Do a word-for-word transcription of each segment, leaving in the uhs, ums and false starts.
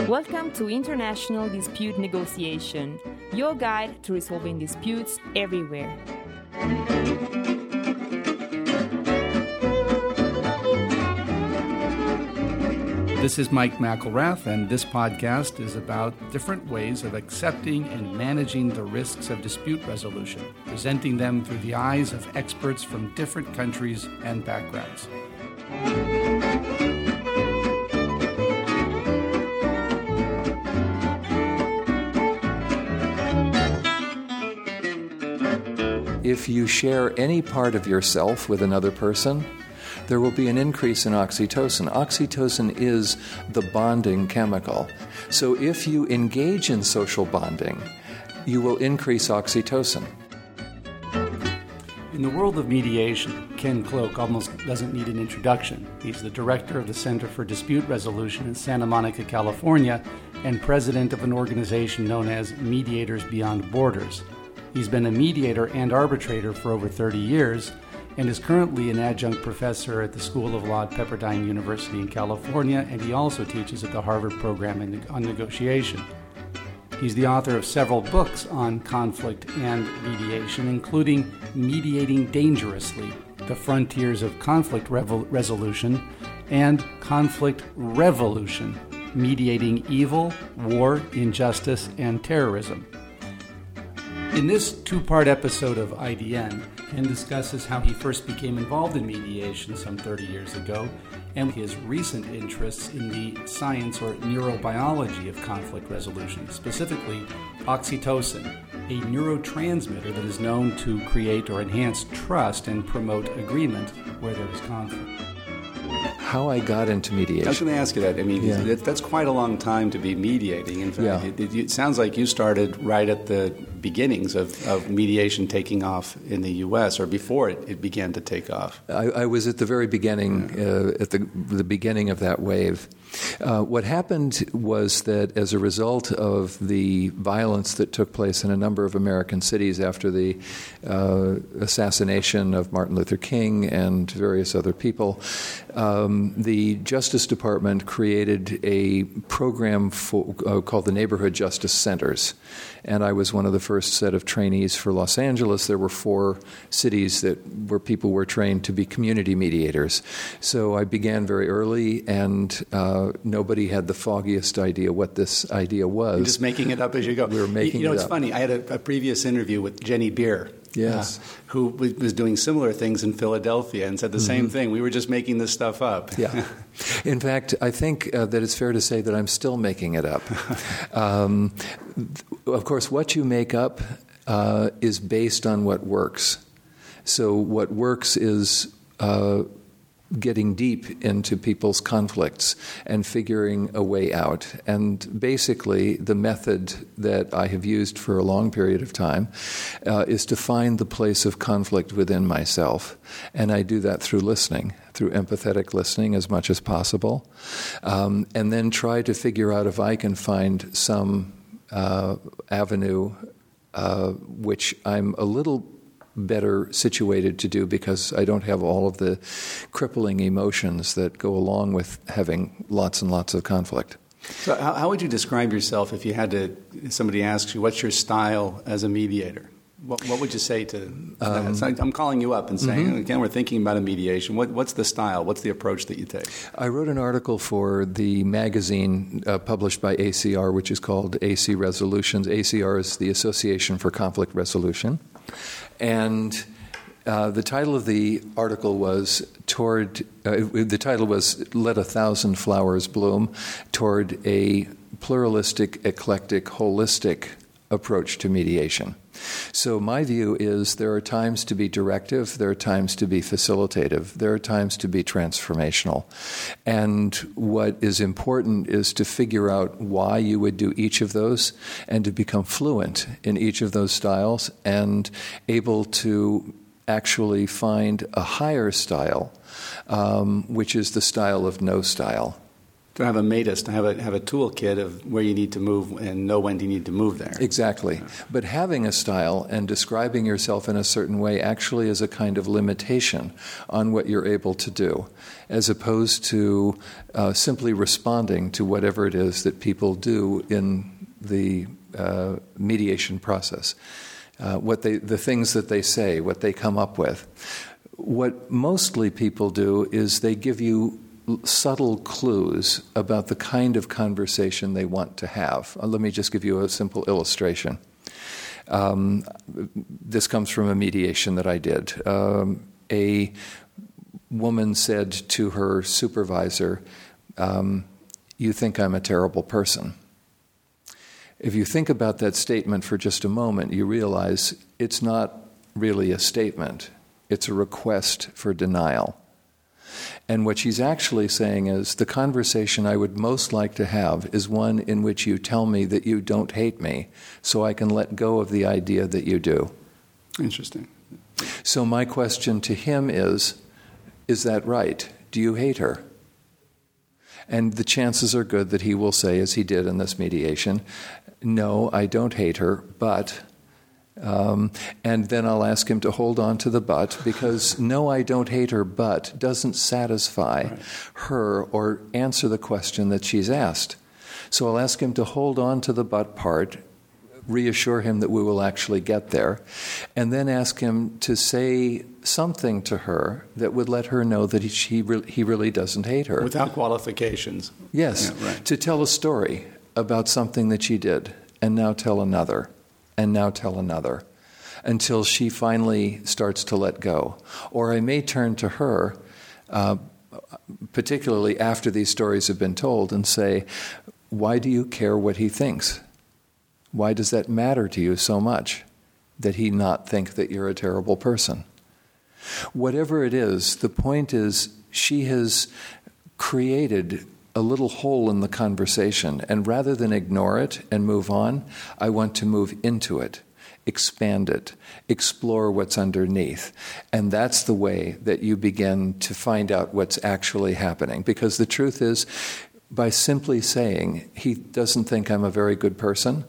Welcome to International Dispute Negotiation, your guide to resolving disputes everywhere. This is Mike McElrath, and this podcast is about different ways of accepting and managing the risks of dispute resolution, presenting them through the eyes of experts from different countries and backgrounds. If you share any part of yourself with another person, there will be an increase in oxytocin. Oxytocin is the bonding chemical. So if you engage in social bonding, you will increase oxytocin. In the world of mediation, Ken Cloke almost doesn't need an introduction. He's the director of the Center for Dispute Resolution in Santa Monica, California, and president of an organization known as Mediators Beyond Borders. He's been a mediator and arbitrator for over thirty years and is currently an adjunct professor at the School of Law at Pepperdine University in California, and he also teaches at the Harvard Program on Negotiation. He's the author of several books on conflict and mediation, including Mediating Dangerously, The Frontiers of Conflict Revo- Resolution, and Conflict Revolution, Mediating Evil, War, Injustice, and Terrorism. In this two-part episode of I D N, Ken discusses how he first became involved in mediation some thirty years ago and his recent interests in the science or neurobiology of conflict resolution, specifically oxytocin, a neurotransmitter that is known to create or enhance trust and promote agreement where there is conflict. How I got into mediation. I was going to ask you that. I mean, yeah. that, that's quite a long time to be mediating. In fact, yeah. it, it, it sounds like you started right at the beginnings of, of mediation taking off in the U S, or before it, it began to take off. I, I was at the very beginning, yeah. uh, at the, the beginning of that wave. Uh, what happened was that as a result of the violence that took place in a number of American cities after the uh, assassination of Martin Luther King and various other people, um, the Justice Department created a program for, uh, called the Neighborhood Justice Centers. And I was one of the first set of trainees for Los Angeles. There were four cities that where people were trained to be community mediators. So I began very early, and uh, nobody had the foggiest idea what this idea was. You're just making it up as you go. We were making you know, it it's up. funny. I had a, a previous interview with Jenny Beer. Yes. Uh, who was, was doing similar things in Philadelphia and said the mm-hmm. same thing. We were just making this stuff up. Yeah. In fact, I think uh, that it's fair to say that I'm still making it up. um, of course, what you make up uh, is based on what works. So what works is uh, getting deep into people's conflicts and figuring a way out. And basically, the method that I have used for a long period of time uh, is to find the place of conflict within myself. And I do that through listening, through empathetic listening as much as possible, um, and then try to figure out if I can find some uh, avenue uh, which I'm a little better situated to do because I don't have all of the crippling emotions that go along with having lots and lots of conflict. So how, how would you describe yourself if you had to, if somebody asks you, what's your style as a mediator? What, what would you say to um, that? So I'm calling you up and saying, mm-hmm. again, we're thinking about a mediation. What, what's the style? What's the approach that you take? I wrote an article for the magazine uh, published by A C R, which is called A C Resolutions. A C R is the Association for Conflict Resolution. And uh, the title of the article was toward, uh, the title was Let a Thousand Flowers Bloom, toward a pluralistic, eclectic, holistic approach to mediation. So my view is there are times to be directive, there are times to be facilitative, there are times to be transformational. And what is important is to figure out why you would do each of those and to become fluent in each of those styles and able to actually find a higher style, um, which is the style of no style. To have a MATIS, to have a have a toolkit of where you need to move and know when you need to move there. Exactly. Yeah. But having a style and describing yourself in a certain way actually is a kind of limitation on what you're able to do, as opposed to uh, simply responding to whatever it is that people do in the uh, mediation process. Uh, what they, the things that they say, what they come up with. What mostly people do is they give you subtle clues about the kind of conversation they want to have. Uh, let me just give you a simple illustration. Um, this comes from a mediation that I did. Um, a woman said to her supervisor, um, "You think I'm a terrible person." If you think about that statement for just a moment, you realize it's not really a statement. It's a request for denial. And what she's actually saying is, the conversation I would most like to have is one in which you tell me that you don't hate me, so I can let go of the idea that you do. Interesting. So my question to him is, is that right? Do you hate her? And the chances are good that he will say, as he did in this mediation, no, I don't hate her, but... Um, and then I'll ask him to hold on to the but, because no, I don't hate her, but doesn't satisfy right. her or answer the question that she's asked. So I'll ask him to hold on to the but part, reassure him that we will actually get there, and then ask him to say something to her that would let her know that he, she re- he really doesn't hate her. Without qualifications. Yes, yeah, right. To tell a story about something that she did, and now tell another. And now tell another, until she finally starts to let go. Or I may turn to her, uh, particularly after these stories have been told, and say, why do you care what he thinks? Why does that matter to you so much, that he not think that you're a terrible person? Whatever it is, the point is she has created a little hole in the conversation, and rather than ignore it and move on, I want to move into it, expand it, explore what's underneath. And that's the way that you begin to find out what's actually happening. Because the truth is, by simply saying, he doesn't think I'm a very good person,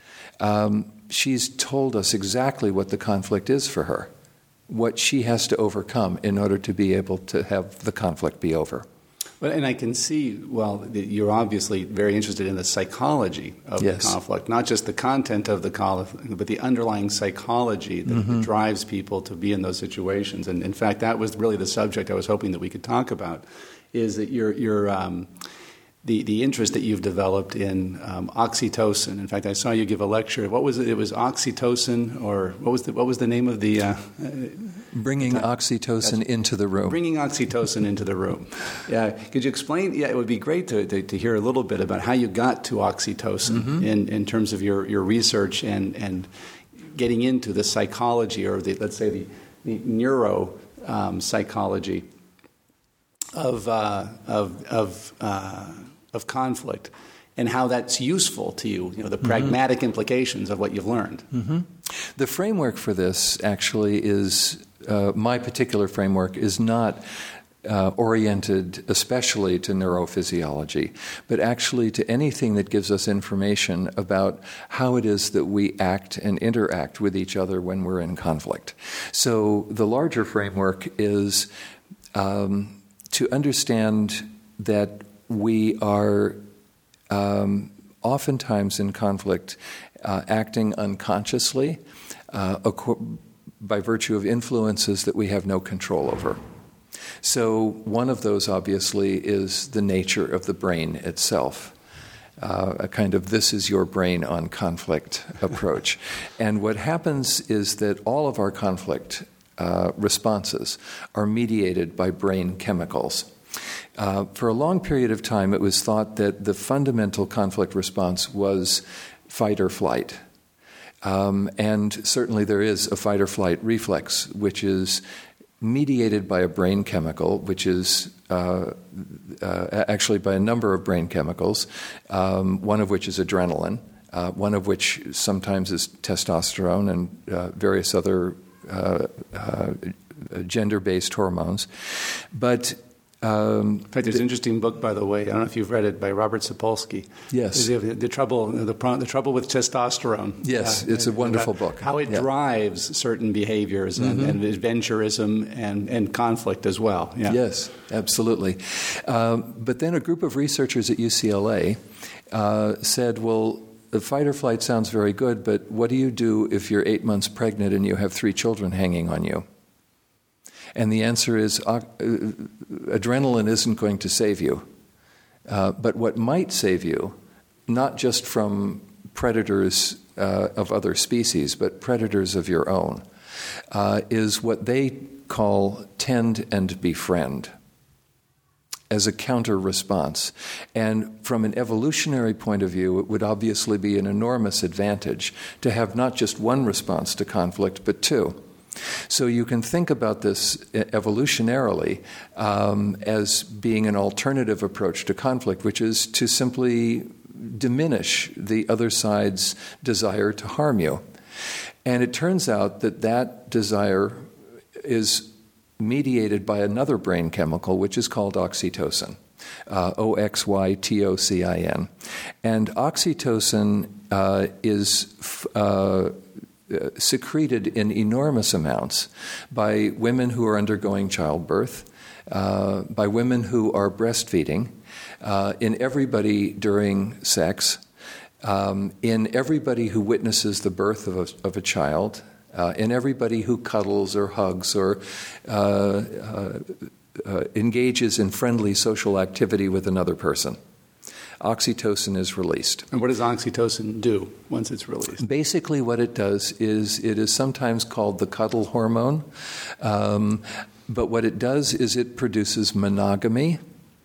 um, she's told us exactly what the conflict is for her, what she has to overcome in order to be able to have the conflict be over. Well, and I can see, well, that you're obviously very interested in the psychology of yes. the conflict, not just the content of the conflict, but the underlying psychology that, mm-hmm. that drives people to be in those situations. And in fact, that was really the subject I was hoping that we could talk about, is that you're, you're um, the, the interest that you've developed in um, oxytocin. In fact, I saw you give a lecture. What was it? It was oxytocin, or what was the, what was the name of the... Uh, Bringing oxytocin into the room. Bringing oxytocin into the room. Yeah. Could you explain? Yeah, it would be great to, to, to hear a little bit about how you got to oxytocin mm-hmm. in, in terms of your, your research and, and getting into the psychology, or the, let's say the, the neuro um, psychology of uh, of of, uh, of conflict, and how that's useful to you, you know, the pragmatic mm-hmm. implications of what you've learned. Mm-hmm. The framework for this actually is, uh, my particular framework is not uh, oriented especially to neurophysiology, but actually to anything that gives us information about how it is that we act and interact with each other when we're in conflict. So the larger framework is um, to understand that we are Um, oftentimes in conflict, uh, acting unconsciously uh, ac- by virtue of influences that we have no control over. So one of those, obviously, is the nature of the brain itself, uh, a kind of this is your brain on conflict approach. And what happens is that all of our conflict uh, responses are mediated by brain chemicals. Uh, for a long period of time, it was thought that the fundamental conflict response was fight or flight. Um, and certainly there is a fight or flight reflex, which is mediated by a brain chemical, which is uh, uh, actually by a number of brain chemicals, um, one of which is adrenaline, uh, one of which sometimes is testosterone and uh, various other uh, uh, gender-based hormones. But Um, in fact, there's an interesting book, by the way. I don't know if you've read it, by Robert Sapolsky. Yes. The, the trouble, the, the trouble with testosterone. Yes, uh, it's a wonderful book. How it yeah. drives certain behaviors and, mm-hmm. and adventurism and, and conflict as well. Yeah. Yes, absolutely. Um, but then a group of researchers at U C L A uh, said, well, the fight or flight sounds very good, but what do you do if you're eight months pregnant and you have three children hanging on you? And the answer is uh, adrenaline isn't going to save you. Uh, but what might save you, not just from predators uh, of other species, but predators of your own, uh, is what they call tend and befriend as a counter response. And from an evolutionary point of view, it would obviously be an enormous advantage to have not just one response to conflict, but two. So you can think about this evolutionarily um, as being an alternative approach to conflict, which is to simply diminish the other side's desire to harm you. And it turns out that that desire is mediated by another brain chemical, which is called oxytocin, uh, O X Y T O C I N. And oxytocin uh, is f- uh, Uh, secreted in enormous amounts by women who are undergoing childbirth, uh, by women who are breastfeeding, uh, in everybody during sex, um, in everybody who witnesses the birth of a, of a child, uh, in everybody who cuddles or hugs or uh, uh, uh, engages in friendly social activity with another person. Oxytocin is released. And what does oxytocin do once it's released? Basically what it does is it is sometimes called the cuddle hormone, um, but what it does is it produces monogamy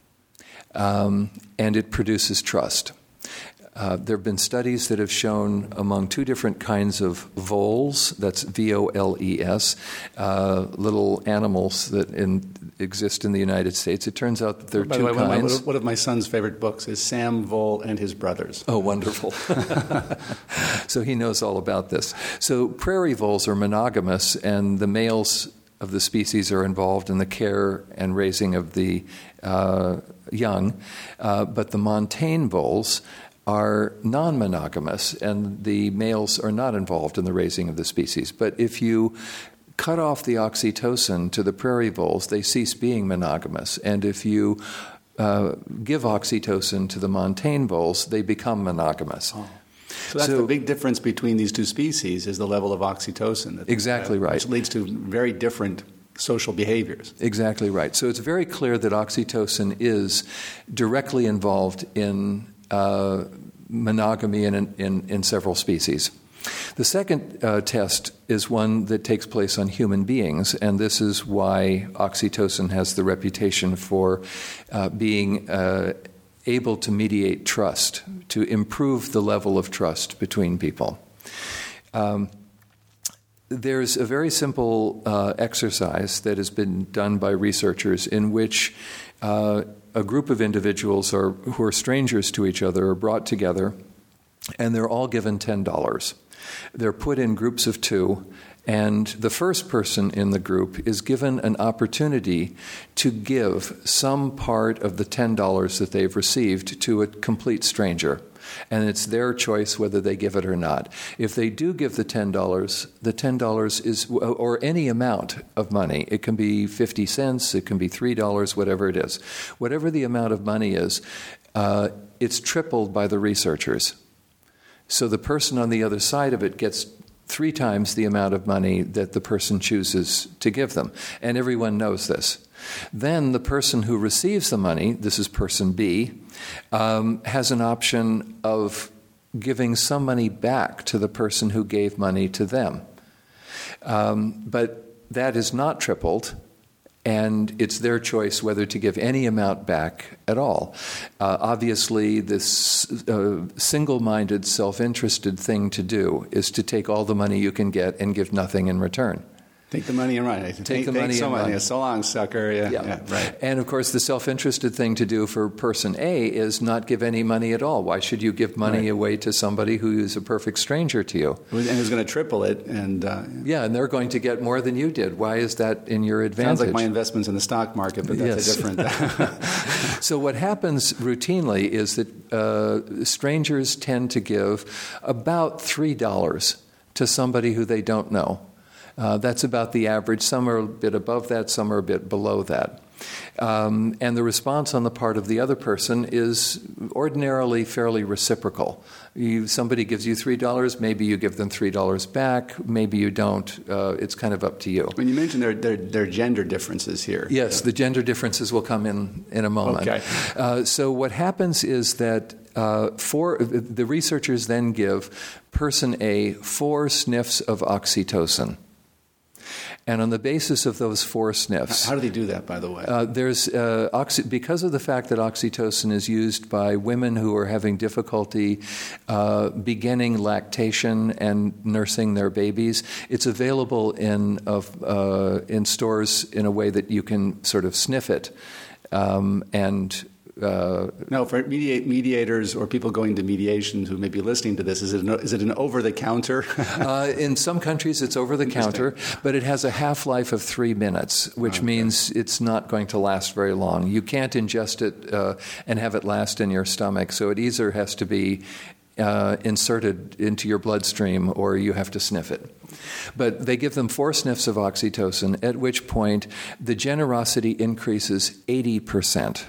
um, and it produces trust. Uh, there have been studies that have shown among two different kinds of voles, that's V O L E S, uh, little animals that in, exist in the United States. It turns out that there are By two the way, kinds. One of, one of my son's favorite books is Sam Vole and His Brothers. Oh, wonderful. So he knows all about this. So prairie voles are monogamous, and the males of the species are involved in the care and raising of the uh, young, uh, but the montane voles are non-monogamous, and the males are not involved in the raising of the species. But if you cut off the oxytocin to the prairie voles, they cease being monogamous. And if you uh, give oxytocin to the montane voles, they become monogamous. Oh. So that's so, the big difference between these two species is the level of oxytocin. That exactly uh, right. Which leads to very different social behaviors. Exactly right. So it's very clear that oxytocin is directly involved in Uh, monogamy in, in, in several species. The second uh, test is one that takes place on human beings, and this is why oxytocin has the reputation for uh, being uh, able to mediate trust, to improve the level of trust between people. Um, there's a very simple uh, exercise that has been done by researchers in which uh, a group of individuals are, who are strangers to each other are brought together, and they're all given ten dollars. They're put in groups of two, and the first person in the group is given an opportunity to give some part of the ten dollars that they've received to a complete stranger. And it's their choice whether they give it or not. If they do give the ten dollars, the ten dollars is, or any amount of money, it can be fifty cents, it can be three dollars, whatever it is. Whatever the amount of money is, uh, it's tripled by the researchers. So the person on the other side of it gets three times the amount of money that the person chooses to give them. And everyone knows this. Then the person who receives the money, this is person B, um, has an option of giving some money back to the person who gave money to them. Um, but that is not tripled, and it's their choice whether to give any amount back at all. Uh, obviously, this uh, single-minded, self-interested thing to do is to take all the money you can get and give nothing in return. Take the money and run. Take, Take the money so and money. run. So long, sucker. Yeah, Yeah. yeah, right. And of course, the self-interested thing to do for person A is not give any money at all. Why should you give money Right. away to somebody who is a perfect stranger to you? And who's going to triple it? And uh, Yeah, and they're going to get more than you did. Why is that in your advantage? sounds like my investments in the stock market, but that's Yes. a different. So what happens routinely is that uh, strangers tend to give about three dollars to somebody who they don't know. Uh, that's about the average. Some are a bit above that, some are a bit below that. Um, and the response on the part of the other person is ordinarily fairly reciprocal. You, somebody gives you three dollars, maybe you give them three dollars back, maybe you don't. Uh, it's kind of up to you. When you mentioned there, there, there are gender differences here. Yes, the gender differences will come in in a moment. Okay. Uh, so what happens is that uh, four, the researchers then give person A four sniffs of oxytocin. And on the basis of those four sniffs, How do they do that, by the way? uh, there's uh, oxy- because of the fact that oxytocin is used by women who are having difficulty uh, beginning lactation and nursing their babies, it's available in of uh, in stores in a way that you can sort of sniff it, um, and. Uh, no, for mediate, mediators or people going to mediation who may be listening to this, is it an, is it an over-the-counter? uh, in some countries, it's over the counter, but it has a half-life of three minutes, which Okay. means it's not going to last very long. You can't ingest it uh, and have it last in your stomach, so it either has to be uh, inserted into your bloodstream or you have to sniff it. But they give them four sniffs of oxytocin, at which point the generosity increases eighty percent.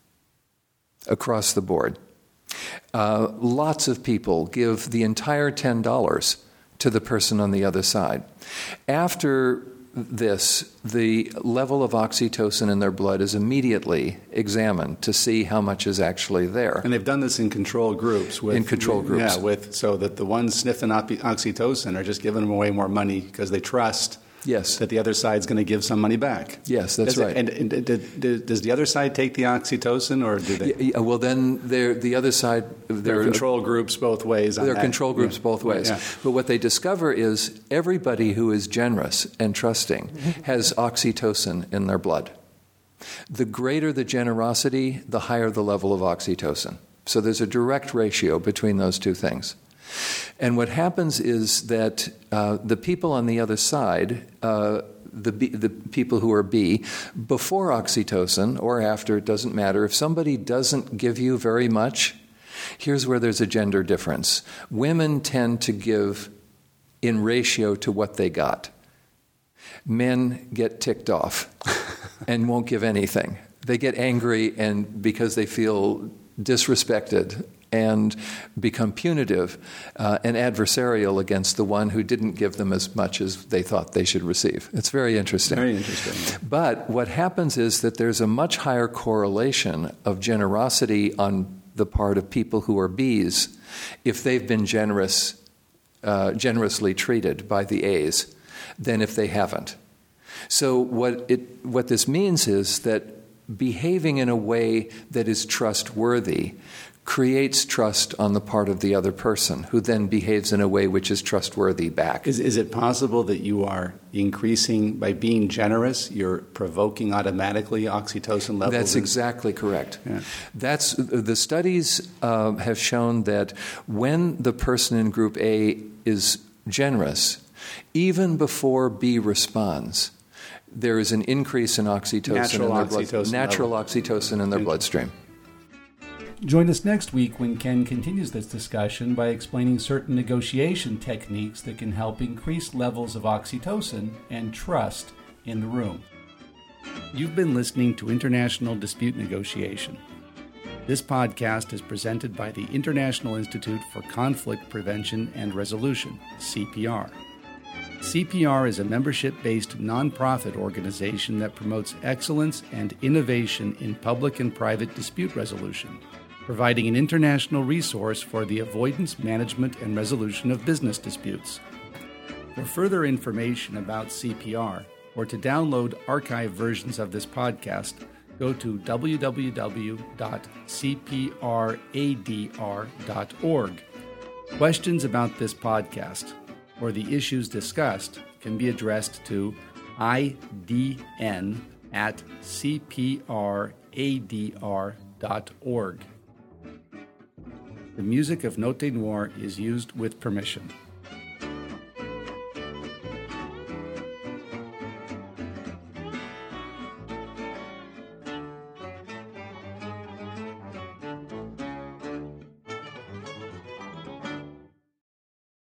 Across the board. Uh, lots of people give the entire ten dollars to the person on the other side. After this, the level of oxytocin in their blood is immediately examined to see how much is actually there. And they've done this in control groups. With, In control groups. Yeah, with, so that the ones sniffing oxy- oxytocin are just giving them away more money because they trust Yes. that the other side's going to give some money back. Yes, that's Does it- right. and and did- did- does the other side take the oxytocin, or do they? Yeah, well, then they're, the other side, There are they're control groups both ways. On There are that. control groups Yeah. both ways. Yeah. But what they discover is everybody who is generous and trusting has oxytocin in their blood. The greater the generosity, the higher the level of oxytocin. So there's a direct ratio between those two things. And what happens is that uh, the people on the other side, uh, the B, the people who are B, before oxytocin or after, it doesn't matter. If somebody doesn't give you very much, here's where there's a gender difference. Women tend to give in ratio to what they got. Men get ticked off and won't give anything. They get angry and because they feel disrespected and become punitive uh, and adversarial against the one who didn't give them as much as they thought they should receive. It's very interesting. Very interesting. But what happens is that there's a much higher correlation of generosity on the part of people who are Bs if they've been generous, uh, generously treated by the As than if they haven't. So what it what this means is that behaving in a way that is trustworthy creates trust on the part of the other person, who then behaves in a way which is trustworthy back. Is, is it possible that you are increasing, by being generous, you're provoking automatically oxytocin levels? That's in- exactly correct. Yeah. That's the studies uh, have shown that when the person in group A is generous, even before B responds, there is an increase in oxytocin Natural in their blood, oxytocin natural level. oxytocin in their bloodstream. Join us next week when Ken continues this discussion by explaining certain negotiation techniques that can help increase levels of oxytocin and trust in the room. You've been listening to International Dispute Negotiation. This podcast is presented by the International Institute for Conflict Prevention and Resolution, C P R. C P R is a membership-based nonprofit organization that promotes excellence and innovation in public and private dispute resolution, providing an international resource for the avoidance, management, and resolution of business disputes. For further information about C P R or to download archived versions of this podcast, go to w w w dot c p r a d r dot org. Questions about this podcast or the issues discussed can be addressed to I D N at C P R A D R dot org. The music of Note Noir is used with permission.